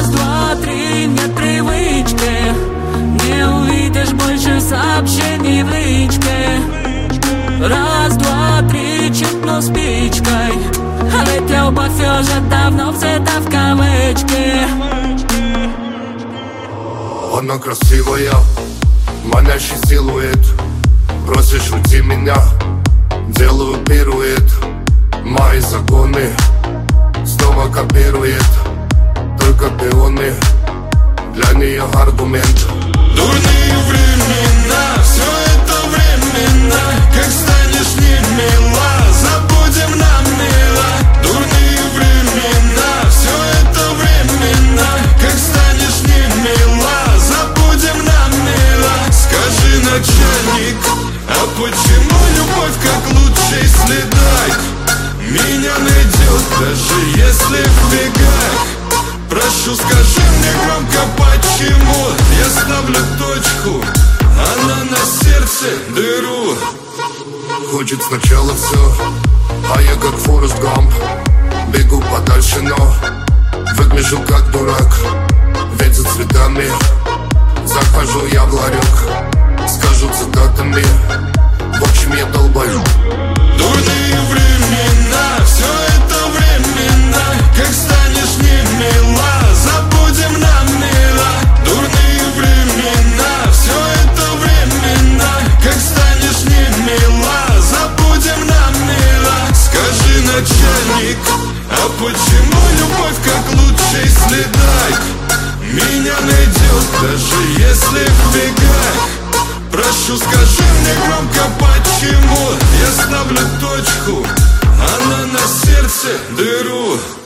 Раз, два, три, нет привычки, не увидишь больше сообщений в личке. Раз, два, три, чиркну спичкой, а ведь любовь уже давно взята в кавычки. Она красивая, манящий силуэт. Просишь уйти меня, делаю пируэт. Мои законы снова копирует, только пионы для нее аргумент. Дурные времена, все это временно. Как станешь не мила, забудем нам мило. Дурные времена, все это временно. Как станешь не мила, забудем нам мило. Скажи, начальник, а почему любовь как лучший следак меня найдет, даже если в бегах? Прошу, скажи мне громко, почему я ставлю точку, она на сердце дыру. Хочет сначала все, а я как Форест Гамп бегу подальше, но выгляжу как дурак. Ведь за цветами захожу я в ларек, скажу цитатами, в общем я долбаю. Дурные времена, все это временно. Как станешь не мила, забудем нам мило. Дурные времена, все это временно. Как станешь не мила, забудем нам мило. Скажи, начальник, а почему любовь как лучший следак меня найдет, даже если в бегах? Прошу, скажи мне громко, почему я ставлю точку, она на сердце дыру.